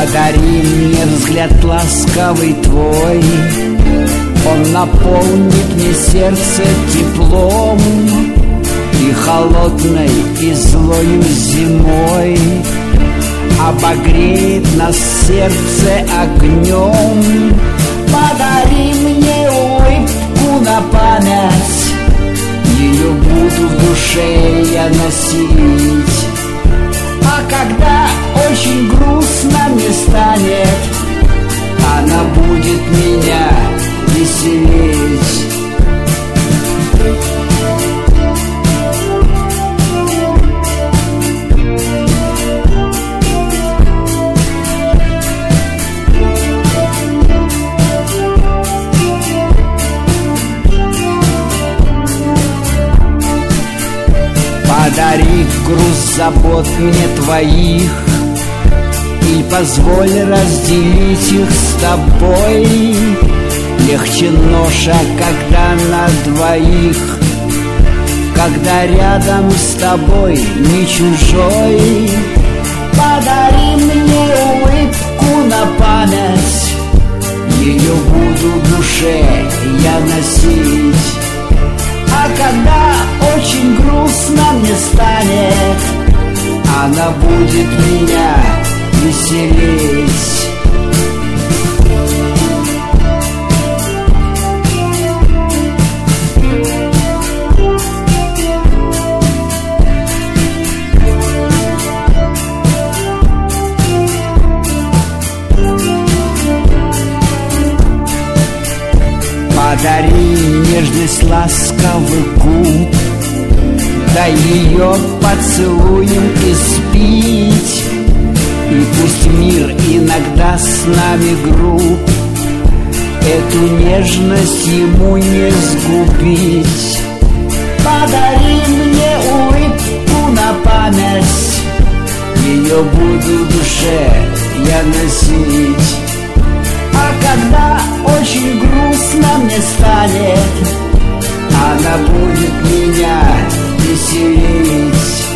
Подари мне взгляд ласковый твой, он наполнит мне сердце теплом, и холодной, и злою зимой обогреет нас сердце огнем. Подари мне улыбку на память, ее буду в душе я носить. А когда очень грустно мне станет, она будет меня веселить. Подари груз забот мне твоих и позволь разделить их с тобой. Легче ноша, когда на двоих, когда рядом с тобой не чужой. Подари мне улыбку на память, ее буду в душе я носить. А когда очень грустно мне станет, она будет меня веселить. Подари нежность ласковый губ, дай ее поцелуем испить. И пусть мир иногда с нами груб, эту нежность ему не сгубить. Подари мне улыбку на память, ее буду в душе я носить. А когда очень грустно мне станет, она будет меня веселить.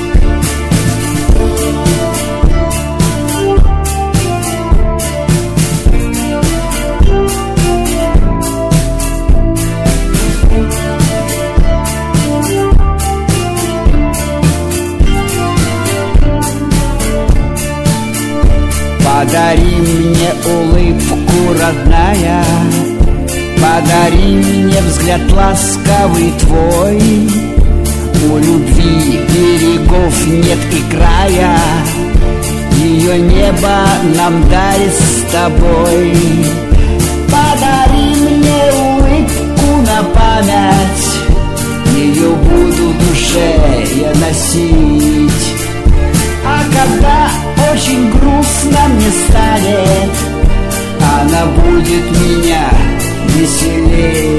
Подари мне улыбку, родная, подари мне взгляд ласковый твой. У любви берегов нет и края, ее небо нам дарит с тобой. Подари мне улыбку на память, ее буду в душе я носить. А когда очень грустно мне станет, она будет меня веселить.